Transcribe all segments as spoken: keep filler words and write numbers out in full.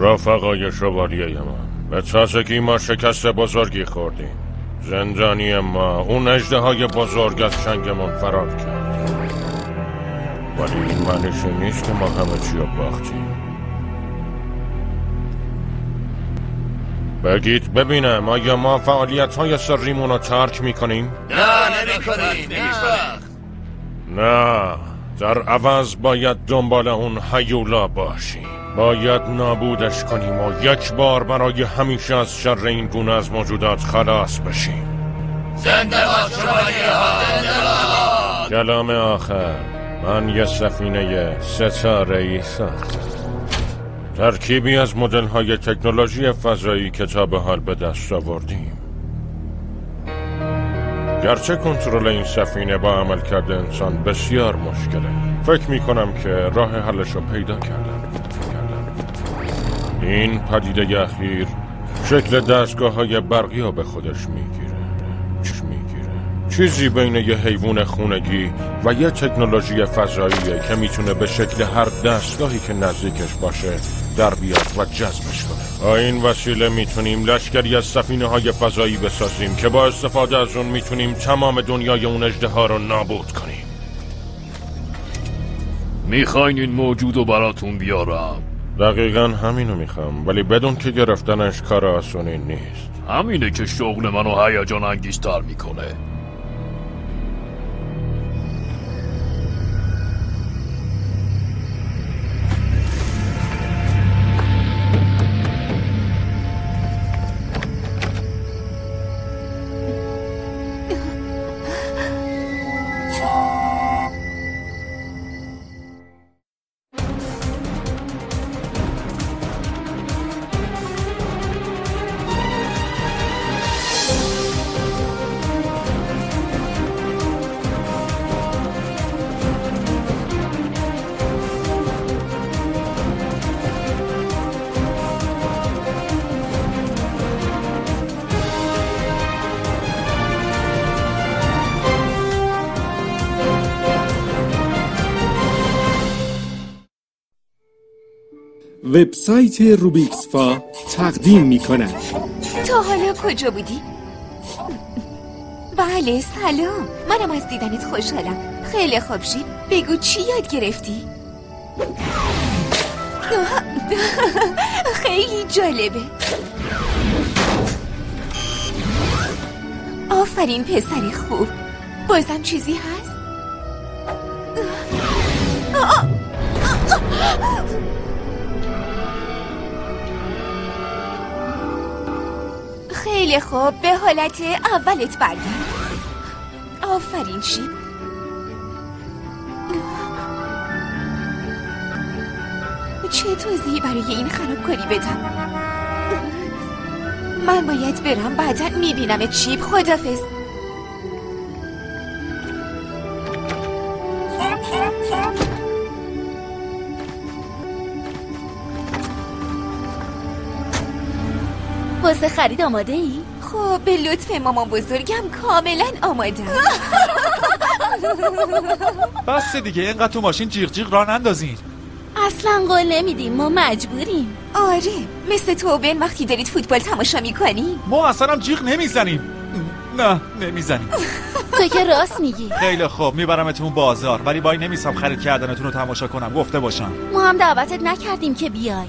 رفقای شوالیه من، به تازگی ما شکست بزرگی خوردیم. زندانی ما اون اژدهای بزرگ از چنگمون فرار کرد، ولی این معنیش نیست که ما همه چی رو باختیم. بگید ببینم آیا ما فعالیت های سریمون رو ترک میکنیم؟ نه نمی کنیم. نه، در عوض باید دنبال اون هیولا باشیم. باید نابودش کنیم و یک بار برای همیشه از شر این گونه از موجودات خلاص بشیم. زنده باد شوالیه ها، زنده باد. کلام آخر، من یه سفینه ستاره‌ای ساختم، ترکیبی از مدل های تکنولوژی فضایی که تا به حال به دست آوردیم. گرچه کنترل این سفینه با عملکرد انسان بسیار مشکله، فکر می کنم که راه حلش رو پیدا کردم. این پدیده اخیر شکل دستگاه های برقی ها به خودش میگیره. چیزی بین یه حیوان خونگی و یه تکنولوژی فضاییه که میتونه به شکل هر دستگاهی که نزدیکش باشه در بیاد و جذبش کنه. با این وسیله میتونیم لشکری از سفینه های فضایی بسازیم که با استفاده از اون میتونیم تمام دنیای اون اژدها رو نابود کنیم. میخواین این موجود رو براتون بیارم؟ دقیقا همینو میخوام، ولی بدون که گرفتنش کار آسونی نیست. همینه که شغل منو هیجان انگیزتر میکنه. وبسایت روبیکسفا تقدیم می‌کند. تا حالا کجا بودی؟ بله سلام، منم از دیدنت خوشحالم. خیلی خوب شید، بگو چی یاد گرفتی؟ خیلی جالبه. آفرین پسری خوب. بازم چیزی هست؟ خیلی خوب، به حالت اولت برگرد. آفرین شیب. چه توضیحی برای این خرابکاری بدم؟ من باید برم، بعدا میبینم چیب. خدافظ. واسه خرید آماده ای؟ خب به لطف مامان بزرگم کاملا آماده. بس دیگه، اینقدر تو ماشین جیغ جیغ راه نندازین. اصلا قول نمیدیم، ما مجبوریم. آره، مثل تو بن وقتی دارید فوتبال تماشا میکنی. ما اصلا هم جیغ نمیزنیم. نه نمیزنیم. تو که راست میگی. خیلی خوب، میبرمتون بازار، ولی وای نمیسم خرید کردنتون رو تماشا کنم، گفته باشم. ما هم دعوتت نکردیم که بیای.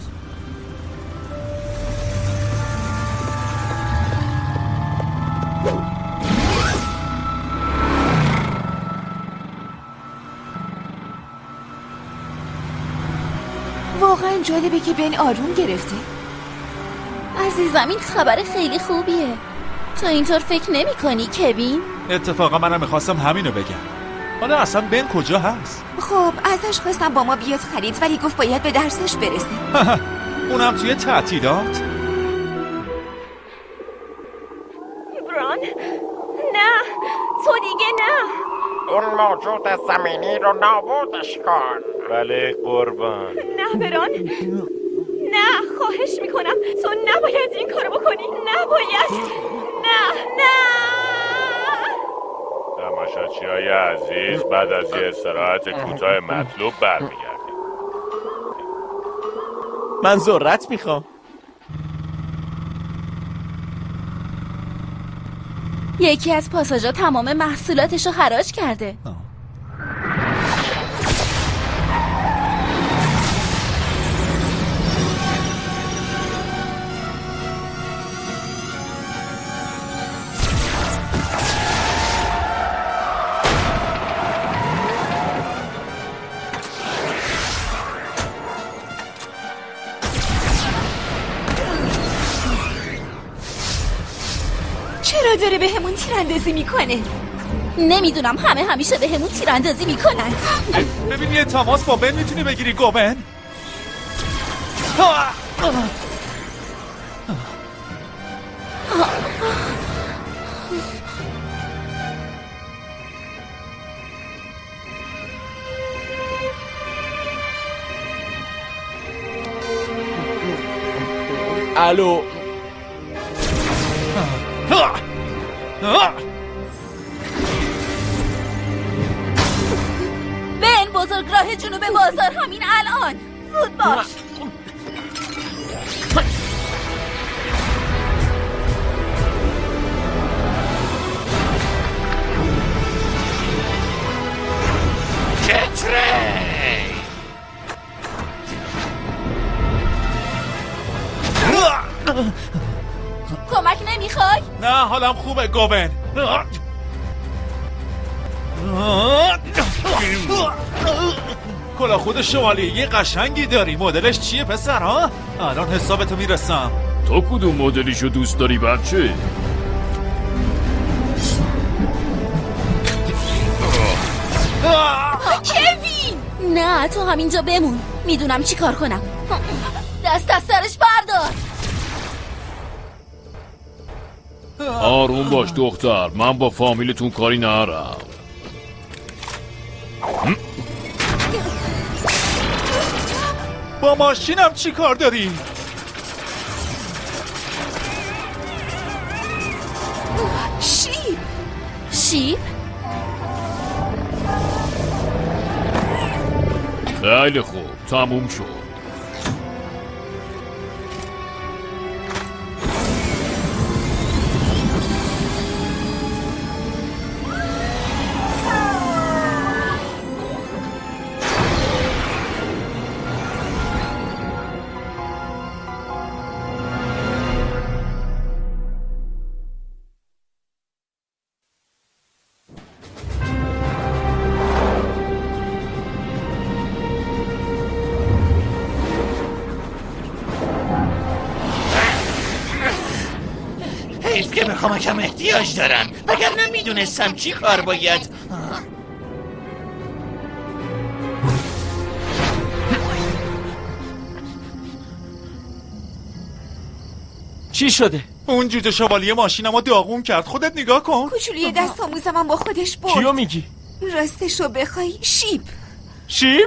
واقعا جالبه که بن آروم گرفته. عزیزم این خبر خیلی خوبیه. تو اینطور فکر نمی کنی کوین؟ اتفاقا منم میخواستم همینو بگم. حالا اصلا بن کجا هست؟ خب ازش خواستم با ما بیاد خرید، ولی گفت باید به درسش برسه. اونم توی تعطیلات؟ بران نه، تو دیگه نه. اون موجود زمینی رو نابودش کن. بله قربان. نه بران، نه، خواهش میکنم تو نباید این کارو بکنی. نباید. نه نه. تماشاچی‌های عزیز، بعد از یه استراحت کوتاه مطلوب برمیگردیم. من ذرت میخوام. یکی از پاساژا تمام محصولاتشو حراج کرده. آه. چرا داره به همون تیراندازی میکنه؟ نمیدونم، همه همیشه به همون تیراندازی میکنن. ببین یه تماس با بن میتونی بگیری گوبن؟ الو. بن، بزرگراه جنوب بازار همین الان. زود باش. کتره کمک نمیخوای؟ نه حالم خوبه گوبن. کلا خود شوالیه قشنگی داری. مدلش چیه پسر ها؟ الان حسابتو میرسم. تو کدوم مدلیشو دوست داری بچه؟ کوین! نه تو همینجا بمون. میدونم چی کار کنم. دست از سرش بردار. آروم باش دختر، من با فامیلتون کاری نرم. با ماشینم چی کار داری؟ شیپ شیپ؟ خیلی خوب، تموم شد. حیف که به کمکم احتیاج دارن، وگرنه میدونستم چی کار باید. چی شده؟ اون جوجه شوالیه ماشینمو داغون کرد. خودت نگاه کن. کوچولوی دست آموزم هم با خودش برد. کیو میگی؟ راستشو بخوای شیپ. شیپ؟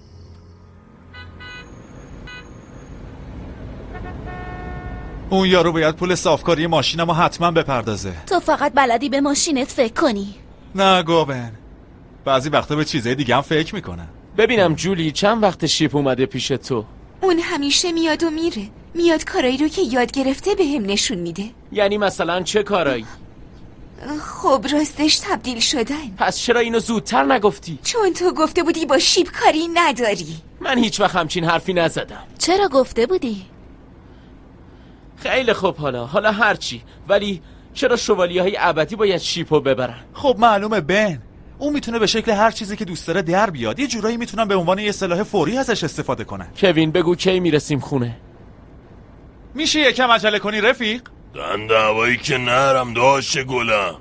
اون یارو باید پول صافکاری ماشینمو حتما بپردازه. تو فقط بلدی به ماشینت فکر کنی. نه گوبن، بعضی وقتا به چیزای دیگه هم فکر میکنم. ببینم جولی، چند وقت شیپ اومده پیش تو؟ اون همیشه میاد و میره. میاد کارایی رو که یاد گرفته به هم نشون میده. یعنی مثلا چه کارایی؟ خب راستش تبدیل شدن. پس چرا اینو زودتر نگفتی؟ چون تو گفته بودی با شیپ کاری نداری. من هیچ وقت همچین حرفی نزدم. چرا گفته بودی؟ خیلی خوب، حالا حالا هرچی، ولی چرا شوالیه های ابدی باید شیپو ببرن؟ خب معلومه بن، اون میتونه به شکل هر چیزی که دوست داره در بیاد. یه جورایی میتونن به عنوان یه سلاح فوری ازش استفاده کنن. کوین بگو کی میرسیم خونه؟ میشه یکم عجله کنی رفیق؟ دن دعوایی که نرم داشت گلم.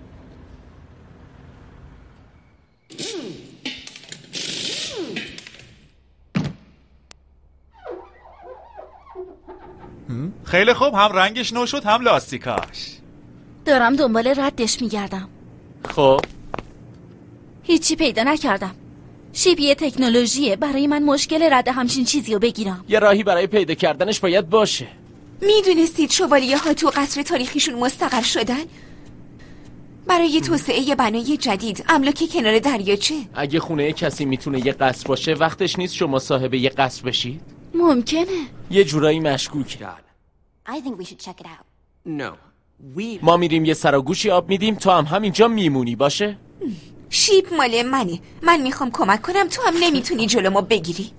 خیلی خوب، هم رنگش نو شد هم لاستیکاش. دارم دنبال ردش میگردم. خب هیچی پیدا نکردم. شیپ یه تکنولوژیه، برای من مشکل رد همچین چیزی رو بگیرم. یه راهی برای پیدا کردنش باید باشه. میدونستید شوالیه ها تو قصر تاریخیشون مستقر شدن؟ برای توسعه بنای جدید، املاک کنار دریاچه. اگه خونه کسی میتونه یه قصر باشه، وقتش نیست شما صاحب یه قصر بشید؟ ممکنه. یه جورایی مشکوکه. I think we should check it out. No. We... ما میریم یه سر و گوشی آب میدیم، تو هم همینجا میمونی باشه؟ شیپ مال منه. من میخوام کمک کنم، تو هم نمیتونی جلومو بگیری.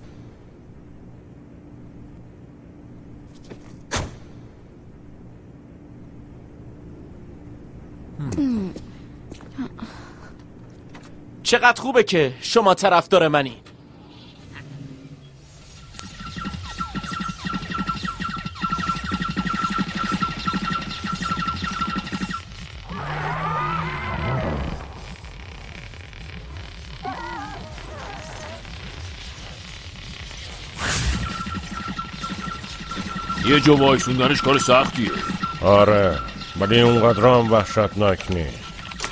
چقدر خوبه که شما طرفدار منی. یه جا وایسوندنش کار سختیه. آره ولی اونقدر هم وحشتناک نیست.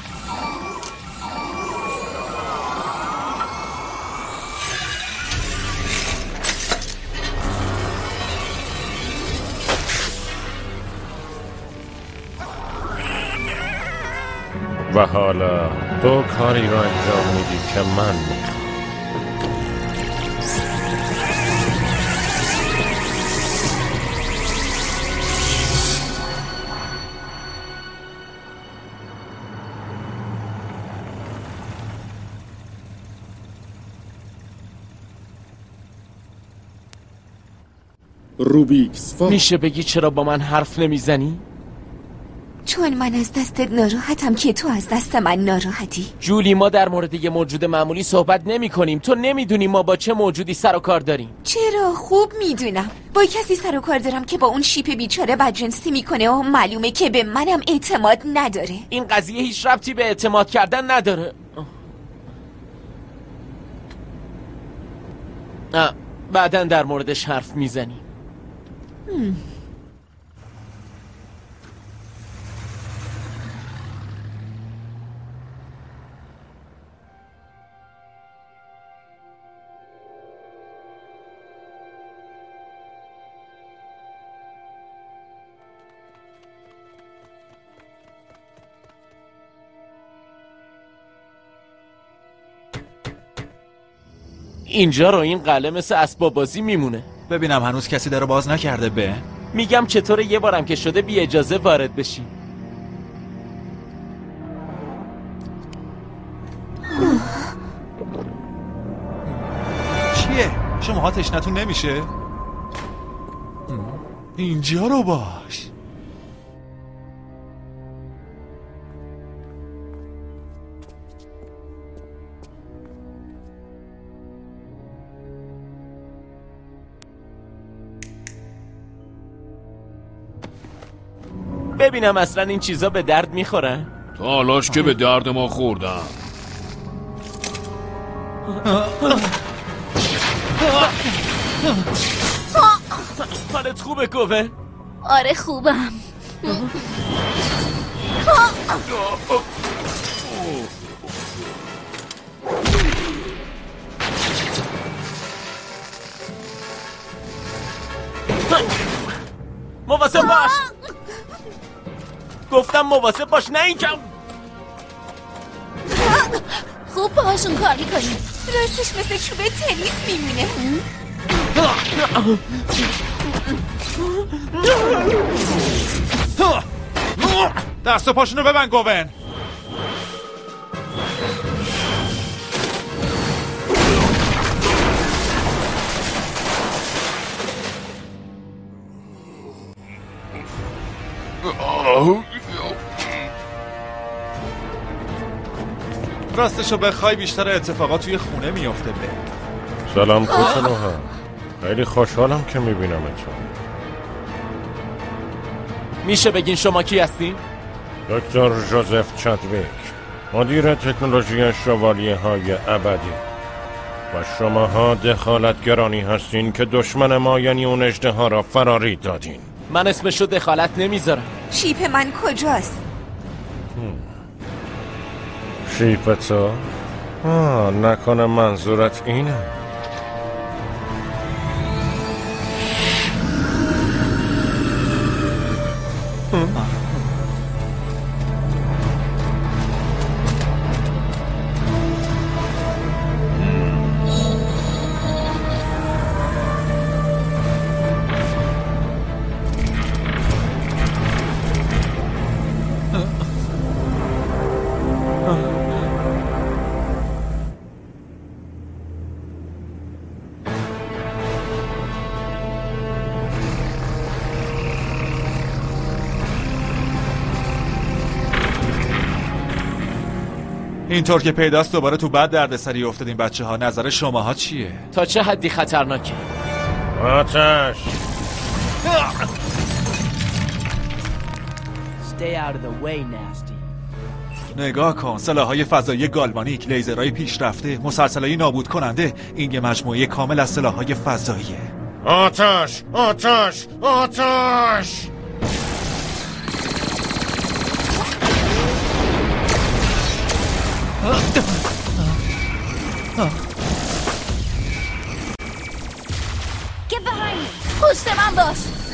و حالا تو کاری را انجام میدی که من میخوام. روبیکس فا. میشه بگی چرا با من حرف نمیزنی؟ چون من از دستت ناراحتم که تو از دست من ناراحتی. جولی، ما در مورد یه موجود معمولی صحبت نمی کنیم. تو نمیدونی ما با چه موجودی سر و کار داریم. چرا؟ خوب میدونم. با کسی سر و کار دارم که با اون شیپ بیچاره بدجنسی میکنه و معلومه که به منم اعتماد نداره. این قضیه هیچ ربطی به اعتماد کردن نداره. بعدن در موردش حرف میزنی. اینجا رو این قلعه مثل اسباب بازی میمونه. ببینم هنوز کسی در باز نکرده. به میگم چطوره یه بارم که شده بی اجازه وارد بشی. چیه؟ شما تشنتون نمیشه؟ اینجا رو باش. ببینم اصلا این چیزا به درد میخورن. تا حالاش که به درد ما خوردن. حالت خوبه کوون؟ آره خوبم. مواظب باش. گفتم مواظب باش، نه اینکم. خوب باهاشون کار میکنی. راستش مثل چوب تنیس میمونه. دست و پاشونو ببند کوون. راستشو بخوای بیشتر اتفاقات توی خونه میافته. به سلام کوچنوها، خیلی خوشحالم که میبینم اتون. میشه بگین شما کی هستین؟ دکتر جوزف چادویک، مدیر تکنولوژی شوالیه های ابدی. و شماها دخالتگرانی هستین که دشمن ما یعنی اون اژدها را فراری دادین. من اسمشو دخالت نمیذارم. شیپ من کجاست؟ شیپ تو؟ آه نکنه منظورت اینه. اینطور که پیداست دوباره تو بد دردسری افتادین بچه ها. نظر شماها چیه؟ تا چه حدی خطرناکه؟ آتش! Stay out of the way, nasty. نگاه کن، سلاح‌های فضایی گالوانیک، لیزرهای پیشرفته، مسلسلای نابود کننده. این یه مجموعه کامل از سلاح‌های فضاییه. آتش! آتش! آتش! Get behind me. پشت من باش.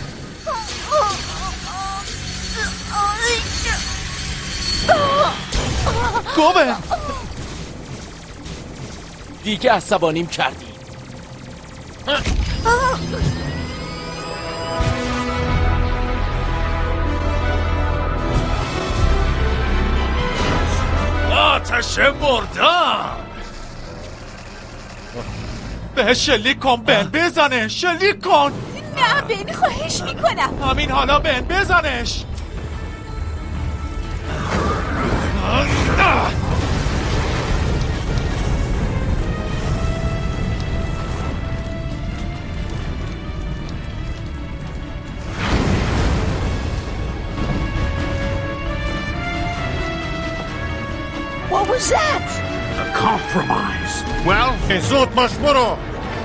گوبن! دیگه عصبانیم کردی. آتش مردم! به شلیک کن بن، بزنه شلیک کن. نه بن، خواهش میکنم. همین حالا بن، بزنش. What was that? A compromise. Well, زود باش برو.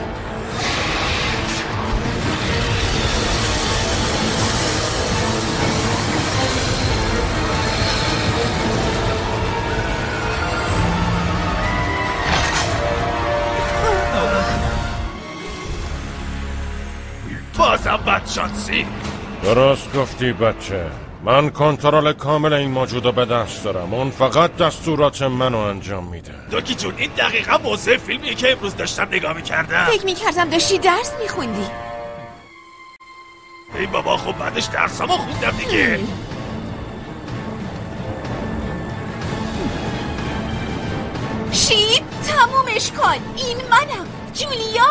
بازم بدشانسی. درست گفتی بچه. من کنترل کامل این موجود به دست دارم. اون فقط دستورات منو انجام میده. دوکی جون، این دقیقا موضوع فیلمیه که امروز داشتم نگاه میکردم. فکر میکردم داشتی درس میخوندی. ای بابا، خب بعدش درسامو خوندم دیگه. شیب تمومش کن. این منم، جولیا.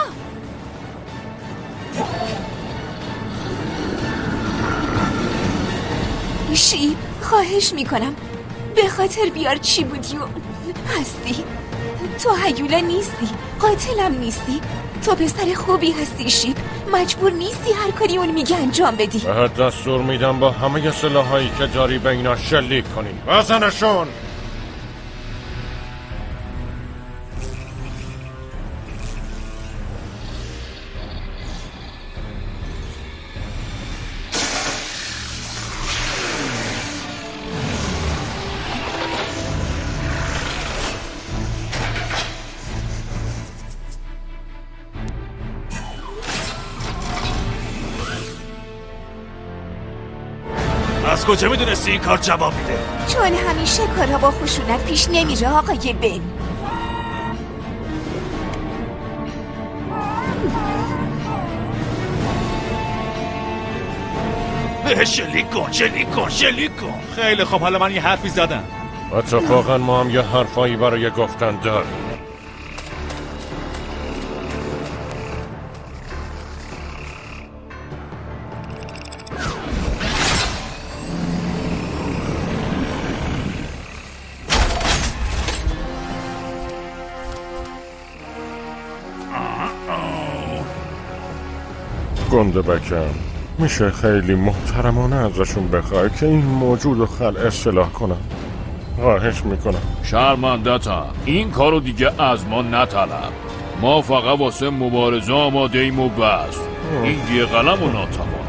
شیب خواهش میکنم به خاطر بیار چی بودی و هستی. تو هیولا نیستی، قاتلم نیستی. تو پسر خوبی هستی شیب. مجبور نیستی هر کاری اون میگه انجام بدی. بهت دستور میدم با همه سلاحایی که داری به اینا شلیک کنی. بزنشون. از کجا میدونستی این کار جواب میده؟ چون همیشه کارها با خشونت پیش نمیره آقای بن. به شلیک کن، شلیک کن، شلیک کن. خیلی خب، حالا من یه حرفی زدم. اتفاقا ما هم یه حرفایی برای گفتن داریم. گنده بکم، میشه خیلی محترمانه ازشون بخوای که این موجود رو خلع اصلاح کنم. خواهش میکنم. شرمندتم، این کارو دیگه از ما نطلب. ما فقط واسه مبارزه آماده ایم و بس. این یه قلم و ناتوانم.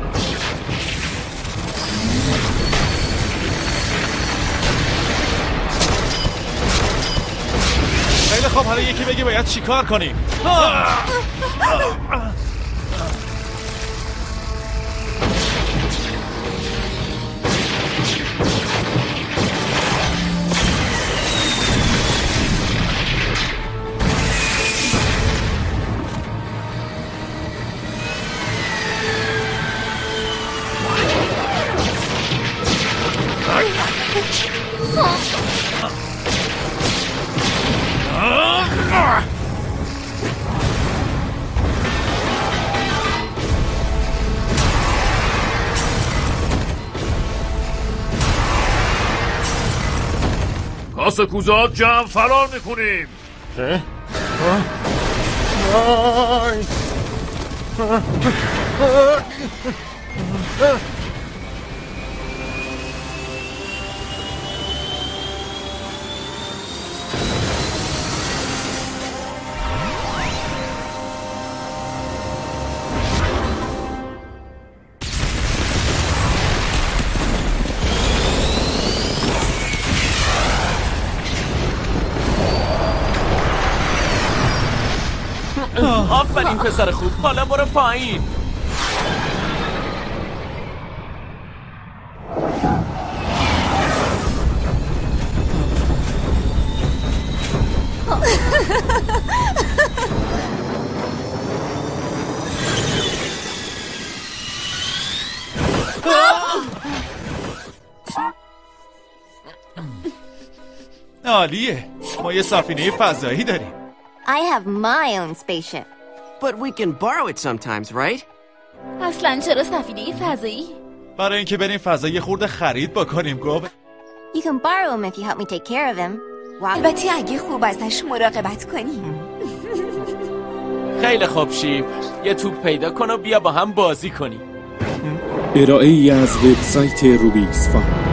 خیلی خب، حالا یکی بگه باید چی کار کنیم. کاسه کوزات جمع فرار میکنیم. وای آفرین پسر خوب، حالا برو پایین. عالیه، ما یه سفینه فضایی داریم. I have my own spaceship. But we can borrow it sometimes, right? اصلا چرا سفینه فضایی؟ برای اینکه بریم فضا یه خورده خرید بکنیم. گفت You can borrow him if you help me take care of him. البته اگه خوب ازش مراقبت کنی. خیلی خوب شیپ، یه توپ پیدا کن و بیا با هم بازی کنی. ارائه‌ای از وبسایت روبیکس فا.